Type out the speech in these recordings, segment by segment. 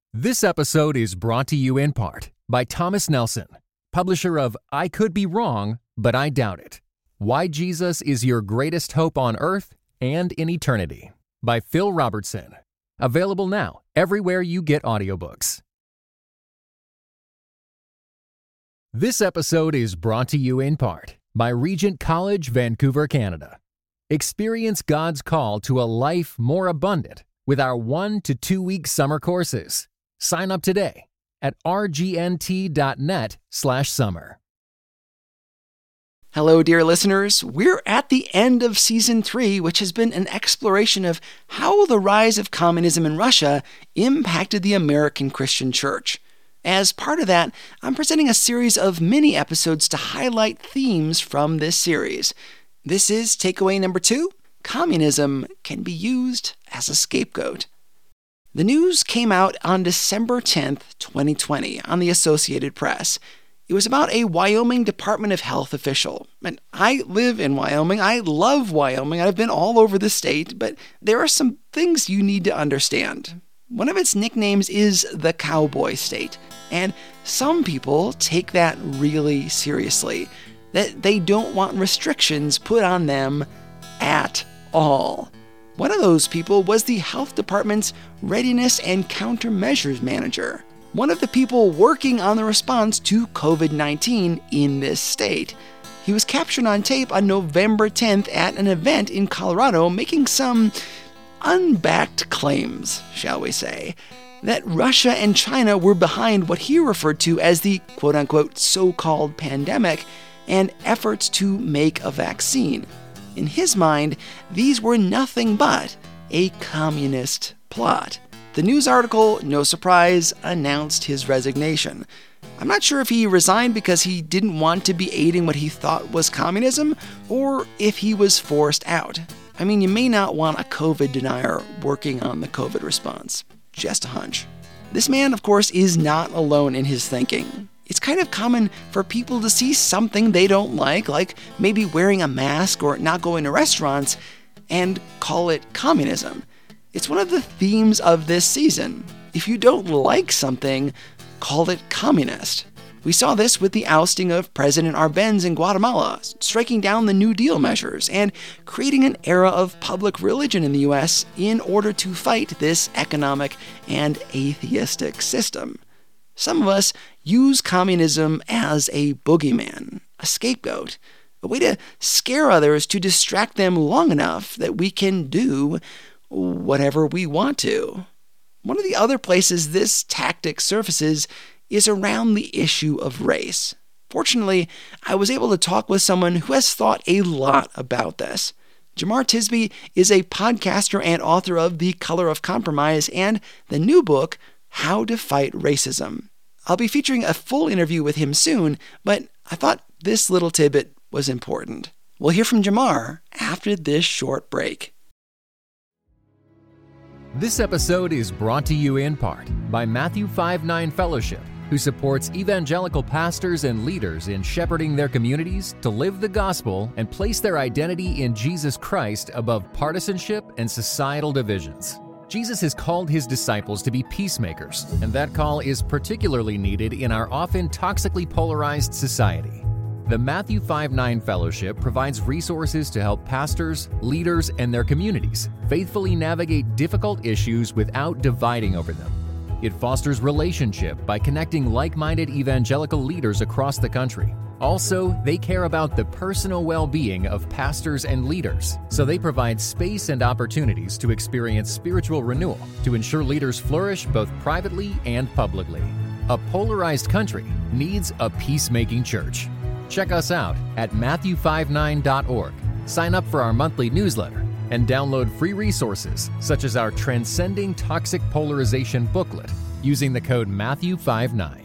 This episode is brought to you in part by Thomas Nelson, publisher of I Could Be Wrong, But I Doubt It. Why Jesus is Your Greatest Hope on Earth and in Eternity, by Phil Robertson. Available now everywhere you get audiobooks. This episode is brought to you in part by Regent College, Vancouver, Canada. Experience God's call to a life more abundant with our 1 to 2 week summer courses. Sign up today at rgnt.net/summer. Hello, dear listeners. We're at the end of Season 3, which has been an exploration of how the rise of communism in Russia impacted the American Christian church. As part of that, I'm presenting a series of mini episodes to highlight themes from this series. This is takeaway number 2. Communism can be used as a scapegoat. The news came out on December 10th, 2020, on the Associated Press. It was about a Wyoming Department of Health official. And I live in Wyoming. I love Wyoming. I've been all over the state, but there are some things you need to understand. One of its nicknames is the Cowboy State, and some people take that really seriously, that they don't want restrictions put on them at all. One of those people was the health department's readiness and countermeasures manager, one of the people working on the response to COVID-19 in this state. He was captured on tape on November 10th at an event in Colorado making some unbacked claims, shall we say, that Russia and China were behind what he referred to as the quote-unquote so-called pandemic and efforts to make a vaccine. In his mind, these were nothing but a communist plot. The news article, no surprise, announced his resignation. I'm not sure if he resigned because he didn't want to be aiding what he thought was communism, or if he was forced out. I mean, you may not want a COVID denier working on the COVID response. Just a hunch. This man, of course, is not alone in his thinking. It's kind of common for people to see something they don't like maybe wearing a mask or not going to restaurants, and call it communism. It's one of the themes of this season. If you don't like something, call it communist. We saw this with the ousting of President Arbenz in Guatemala, striking down the New Deal measures, and creating an era of public religion in the U.S. in order to fight this economic and atheistic system. Some of us use communism as a boogeyman, a scapegoat, a way to scare others to distract them long enough that we can do whatever we want to. One of the other places this tactic surfaces is around the issue of race. Fortunately, I was able to talk with someone who has thought a lot about this. Jemar Tisby is a podcaster and author of The Color of Compromise and the new book, How to Fight Racism. I'll be featuring a full interview with him soon, but I thought this little tidbit was important. We'll hear from Jemar after this short break. This episode is brought to you in part by Matthew 5-9 Fellowship, who supports evangelical pastors and leaders in shepherding their communities to live the gospel and place their identity in Jesus Christ above partisanship and societal divisions. Jesus has called his disciples to be peacemakers, and that call is particularly needed in our often toxically polarized society. The Matthew 5-9 Fellowship provides resources to help pastors, leaders, and their communities faithfully navigate difficult issues without dividing over them. It fosters relationship by connecting like-minded evangelical leaders across the country. Also, they care about the personal well-being of pastors and leaders, so they provide space and opportunities to experience spiritual renewal to ensure leaders flourish both privately and publicly. A polarized country needs a peacemaking church. Check us out at matthew59.org. Sign up for our monthly newsletter and download free resources such as our Transcending Toxic Polarization booklet using the code Matthew59.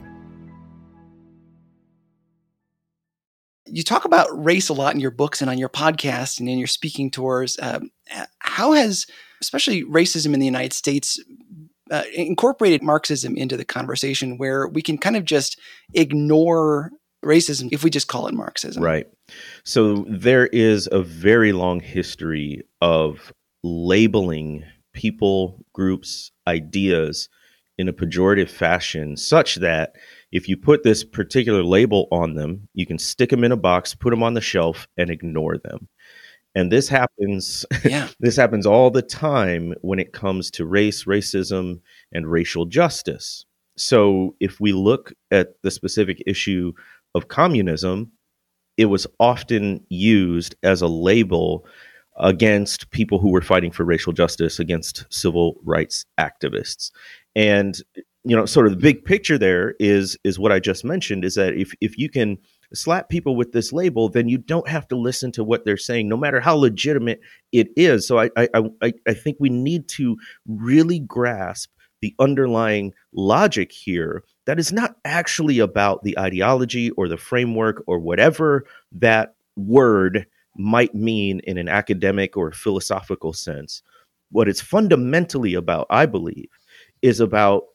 You talk about race a lot in your books and on your podcast and in your speaking tours. How has, especially racism in the United States, incorporated Marxism into the conversation where we can kind of just ignore racism if we just call it Marxism? Right. So there is a very long history of labeling people, groups, ideas in a pejorative fashion, such that if you put this particular label on them, you can stick them in a box, put them on the shelf, and ignore them. And this happens Yeah. this happens all the time when it comes to race, racism, and racial justice. So if we look at the specific issue of communism, it was often used as a label against people who were fighting for racial justice, against civil rights activists. And sort of the big picture there is what I just mentioned, is that if you can slap people with this label, then you don't have to listen to what they're saying, no matter how legitimate it is. So I think we need to really grasp the underlying logic here, that is not actually about the ideology or the framework or whatever that word might mean in an academic or philosophical sense. What it's fundamentally about, I believe, is about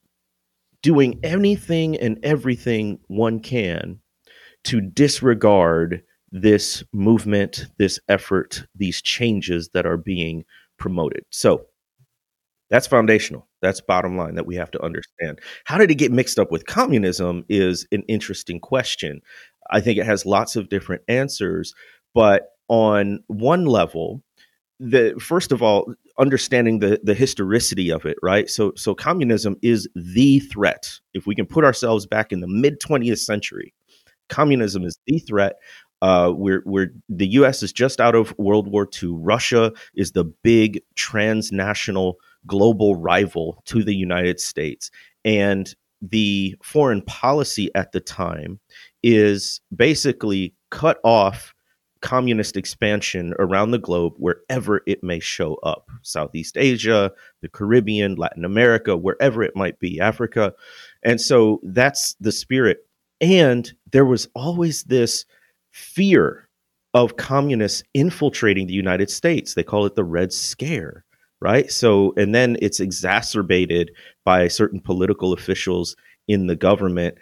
doing anything and everything one can to disregard this movement, this effort, these changes that are being promoted. So that's foundational. That's bottom line that we have to understand. How did it get mixed up with communism is an interesting question. I think it has lots of different answers, but on one level, first of all, understanding the historicity of it, right? So communism is the threat. If we can put ourselves back in the mid 20th century, communism is the threat. We're the U.S. is just out of World War II. Russia is the big transnational global rival to the United States, and the foreign policy at the time is basically cut off communist expansion around the globe wherever it may show up. Southeast Asia, the Caribbean, Latin America, wherever it might be, Africa. And so that's the spirit. And there was always this fear of communists infiltrating the United States. They call it the Red Scare, right? So, and then it's exacerbated by certain political officials in the government,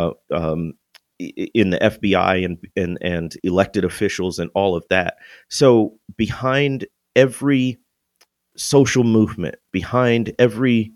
in the FBI and elected officials and all of that. So behind every social movement, behind every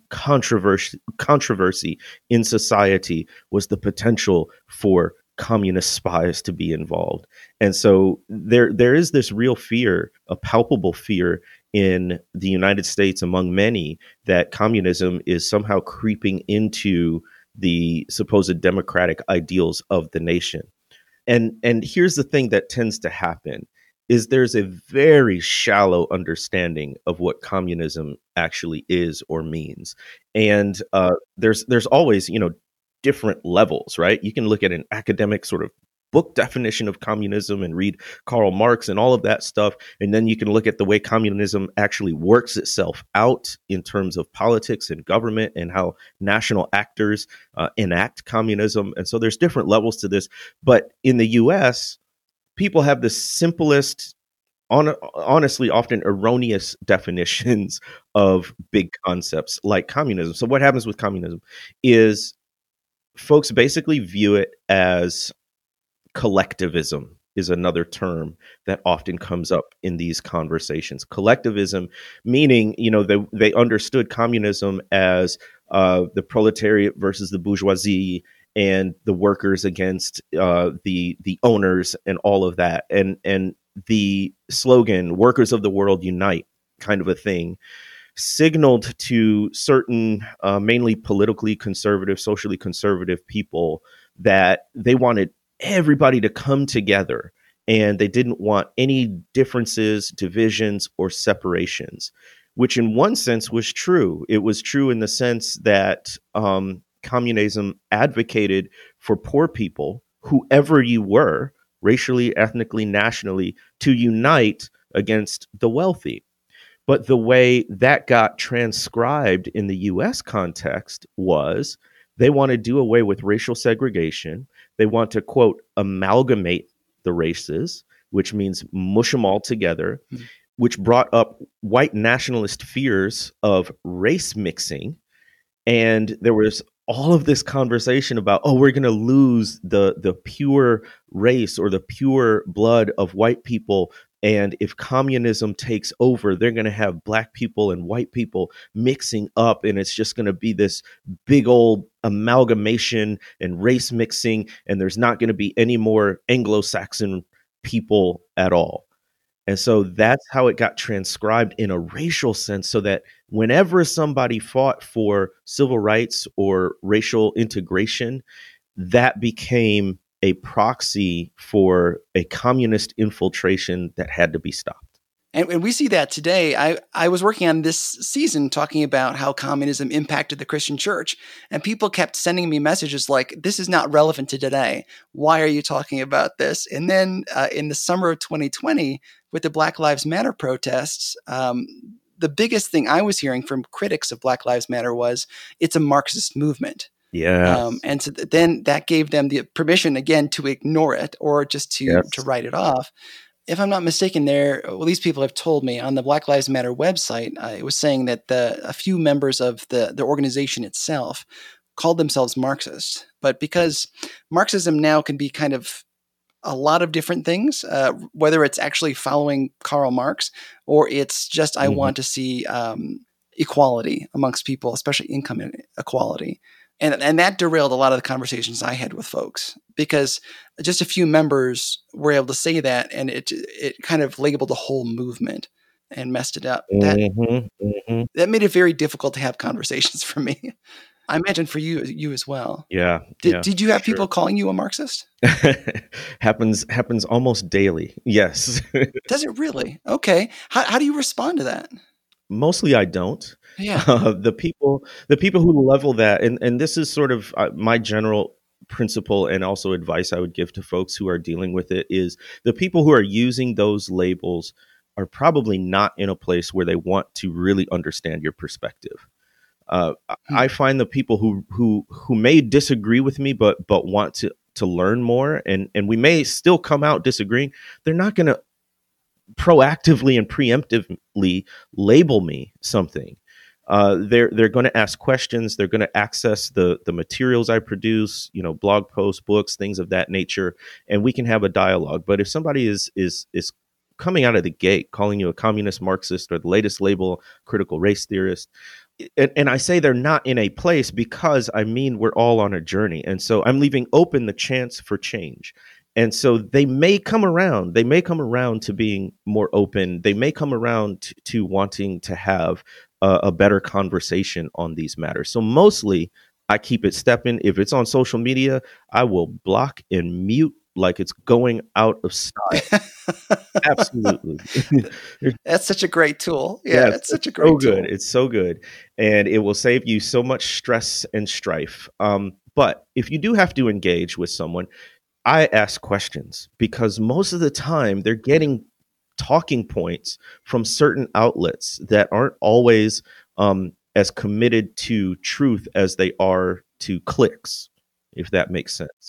controversy in society was the potential for communist spies to be involved. And so there is this real fear, a palpable fear in the United States among many, that communism is somehow creeping into the supposed democratic ideals of the nation. And here's the thing that tends to happen is there's a very shallow understanding of what communism actually is or means. And there's always, different levels, right? You can look at an academic sort of book definition of communism and read Karl Marx and all of that stuff. And then you can look at the way communism actually works itself out in terms of politics and government and how national actors enact communism. And so there's different levels to this. But in the US, people have the simplest, honestly, often erroneous definitions of big concepts like communism. So what happens with communism is folks basically view it as collectivism is another term that often comes up in these conversations. Collectivism, meaning, they understood communism as the proletariat versus the bourgeoisie and the workers against the owners and all of that. And the slogan, "Workers of the World Unite," kind of a thing, signaled to certain mainly politically conservative, socially conservative people that they wanted everybody to come together and they didn't want any differences, divisions, or separations, which in one sense was true. It was true in the sense that communism advocated for poor people, whoever you were, racially, ethnically, nationally, to unite against the wealthy. But the way that got transcribed in the US context was they want to do away with racial segregation. They want to, quote, amalgamate the races, which means mush them all together, which brought up white nationalist fears of race mixing. And there was all of this conversation about, we're going to lose the pure race or the pure blood of white people, And if communism takes over, they're going to have black people and white people mixing up, and it's just going to be this big old amalgamation and race mixing, and there's not going to be any more Anglo-Saxon people at all. And so that's how it got transcribed in a racial sense, so that whenever somebody fought for civil rights or racial integration, that became a proxy for a communist infiltration that had to be stopped. And we see that today. I was working on this season talking about how communism impacted the Christian church. And people kept sending me messages like, this is not relevant to today. Why are you talking about this? And then in the summer of 2020, with the Black Lives Matter protests, the biggest thing I was hearing from critics of Black Lives Matter was it's a Marxist movement. Yeah. And so then that gave them the permission again to ignore it or just to write it off. If I'm not mistaken, these people have told me on the Black Lives Matter website, it was saying that a few members of the organization itself called themselves Marxist. But because Marxism now can be kind of a lot of different things, whether it's actually following Karl Marx or it's just I want to see equality amongst people, especially income inequality. And that derailed a lot of the conversations I had with folks because just a few members were able to say that, and it kind of labeled the whole movement and messed it up. That made it very difficult to have conversations for me. I imagine for you as well. Yeah. Did you have people calling you a Marxist? Happens almost daily. Yes. Does it really? Okay. How do you respond to that? Mostly I don't. Yeah. The people who level that, and this is sort of my general principle and also advice I would give to folks who are dealing with it, is the people who are using those labels are probably not in a place where they want to really understand your perspective. I find the people who may disagree with me, but want to learn more, and we may still come out disagreeing, they're not going to proactively and preemptively label me something. They're going to ask questions. They're going to access the materials I produce, blog posts, books, things of that nature, and we can have a dialogue. But if somebody is coming out of the gate calling you a communist, Marxist, or the latest label, critical race theorist, and I say they're not in a place because we're all on a journey, and so I'm leaving open the chance for change. And so they may come around. They may come around to being more open. They may come around to wanting to have a better conversation on these matters. So mostly I keep it stepping. If it's on social media, I will block and mute like it's going out of style. Absolutely. That's such a great tool. Yeah, it's such a great tool. Good. It's so good. And it will save you so much stress and strife. But if you do have to engage with someone, I ask questions because most of the time they're getting talking points from certain outlets that aren't always as committed to truth as they are to clicks, if that makes sense.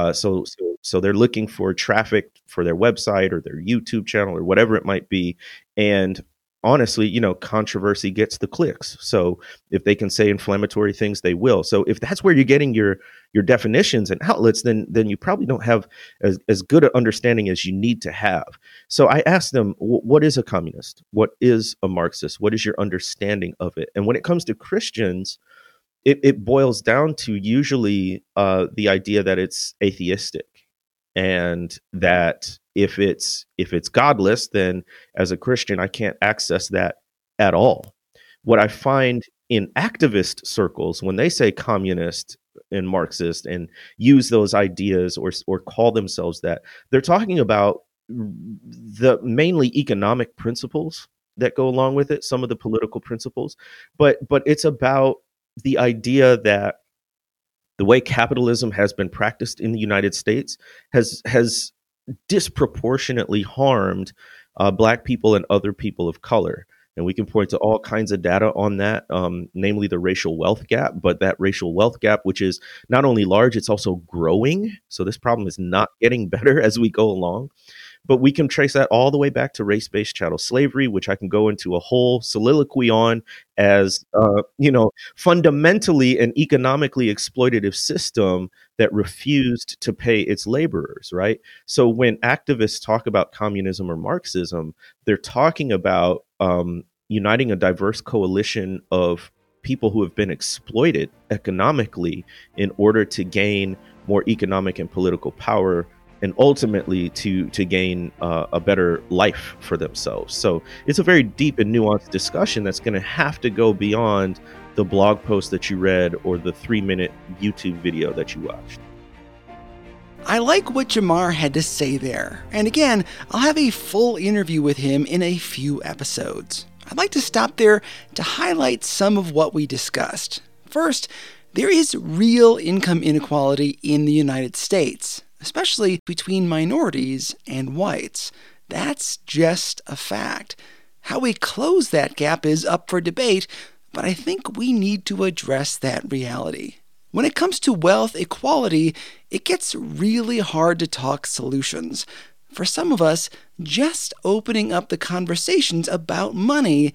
So they're looking for traffic for their website or their YouTube channel or whatever it might be. And honestly, controversy gets the clicks. So if they can say inflammatory things, they will. So if that's where you're getting your definitions and outlets, then you probably don't have as good an understanding as you need to have. So I asked them, what is a communist? What is a Marxist? What is your understanding of it? And when it comes to Christians, it boils down to usually the idea that it's atheistic, and that if it's godless, then as a Christian, I can't access that at all. What I find in activist circles, when they say communist and Marxist and use those ideas or call themselves that, they're talking about the mainly economic principles that go along with it, some of the political principles, but it's about the idea that the way capitalism has been practiced in the United States has disproportionately harmed Black people and other people of color. And we can point to all kinds of data on that, namely the racial wealth gap. But that racial wealth gap, which is not only large, it's also growing. So this problem is not getting better as we go along. But we can trace that all the way back to race-based chattel slavery, which I can go into a whole soliloquy on as, fundamentally an economically exploitative system that refused to pay its laborers, right? So when activists talk about communism or Marxism, they're talking about uniting a diverse coalition of people who have been exploited economically in order to gain more economic and political power, and ultimately to gain a better life for themselves. So it's a very deep and nuanced discussion that's going to have to go beyond the blog post that you read or the 3-minute YouTube video that you watched. I like what Jamar had to say there. And again, I'll have a full interview with him in a few episodes. I'd like to stop there to highlight some of what we discussed. First, there is real income inequality in the United States, especially between minorities and whites. That's just a fact. How we close that gap is up for debate, but I think we need to address that reality. When it comes to wealth equality, it gets really hard to talk solutions. For some of us, just opening up the conversations about money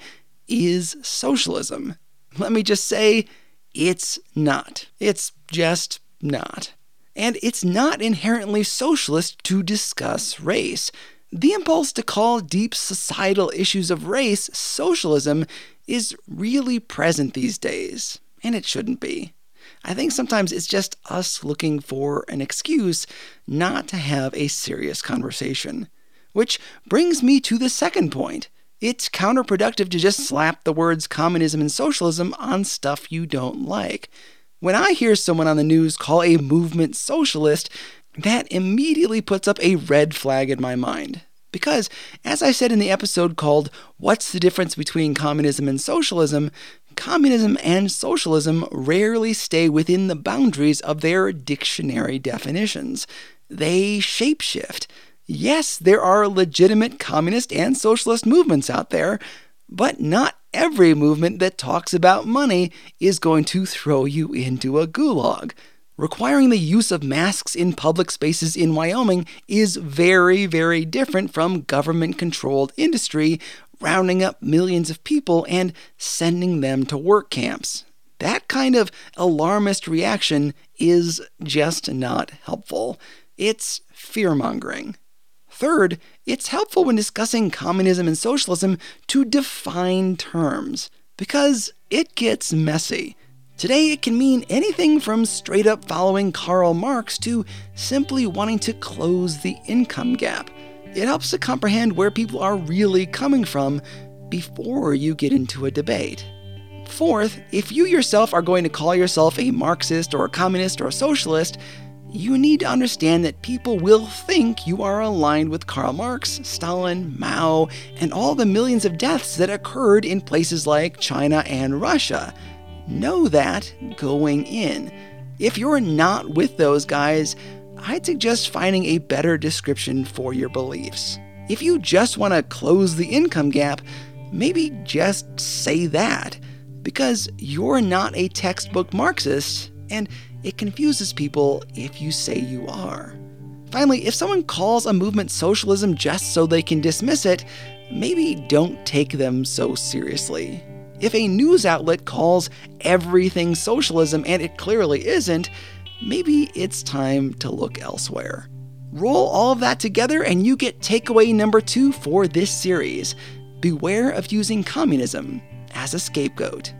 is socialism. Let me just say, it's not. It's just not. And it's not inherently socialist to discuss race. The impulse to call deep societal issues of race socialism is really present these days, and it shouldn't be. I think sometimes it's just us looking for an excuse not to have a serious conversation. Which brings me to the second point. It's counterproductive to just slap the words communism and socialism on stuff you don't like. When I hear someone on the news call a movement socialist, that immediately puts up a red flag in my mind. Because, as I said in the episode called What's the Difference Between Communism and Socialism, communism and socialism rarely stay within the boundaries of their dictionary definitions. They shapeshift. Yes, there are legitimate communist and socialist movements out there, but not every movement that talks about money is going to throw you into a gulag. Requiring the use of masks in public spaces in Wyoming is very, very different from government-controlled industry rounding up millions of people and sending them to work camps. That kind of alarmist reaction is just not helpful. It's fear-mongering. Third, it's helpful when discussing communism and socialism to define terms, because it gets messy. Today, it can mean anything from straight up following Karl Marx to simply wanting to close the income gap. It helps to comprehend where people are really coming from before you get into a debate. Fourth, if you yourself are going to call yourself a Marxist or a communist or a socialist, you need to understand that people will think you are aligned with Karl Marx, Stalin, Mao, and all the millions of deaths that occurred in places like China and Russia. Know that going in. If you're not with those guys, I'd suggest finding a better description for your beliefs. If you just want to close the income gap, maybe just say that, because you're not a textbook Marxist, and it confuses people if you say you are. Finally, if someone calls a movement socialism just so they can dismiss it, maybe don't take them so seriously. If a news outlet calls everything socialism and it clearly isn't, maybe it's time to look elsewhere. Roll all of that together and you get takeaway number 2 for this series. Beware of using communism as a scapegoat.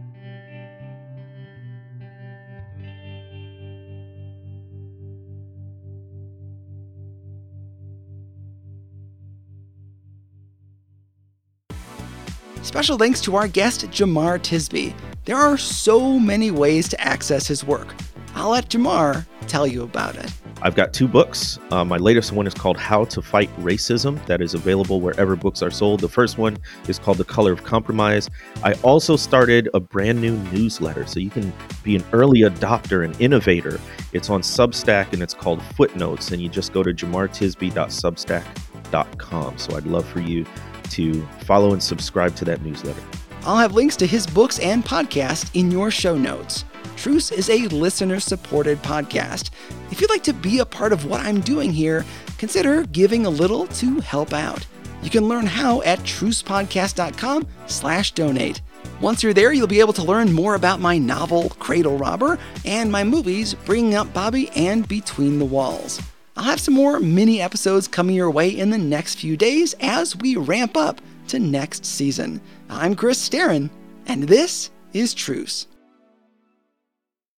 Special thanks to our guest, Jamar Tisby. There are so many ways to access his work. I'll let Jamar tell you about it. I've got 2 books. My latest one is called How to Fight Racism. That is available wherever books are sold. The first one is called The Color of Compromise. I also started a brand new newsletter, so you can be an early adopter and innovator. It's on Substack and it's called Footnotes, and you just go to jamartisby.substack.com. So I'd love for you to follow and subscribe to that newsletter. I'll have links to his books and podcast in your show notes. Truce is a listener-supported podcast. If you'd like to be a part of what I'm doing here, consider giving a little to help out. You can learn how at trucepodcast.com/donate. Once you're there, you'll be able to learn more about my novel, Cradle Robber, and my movies, Bringing Up Bobby and Between the Walls. I'll have some more mini episodes coming your way in the next few days as we ramp up to next season. I'm Chris Staron, and this is Truce.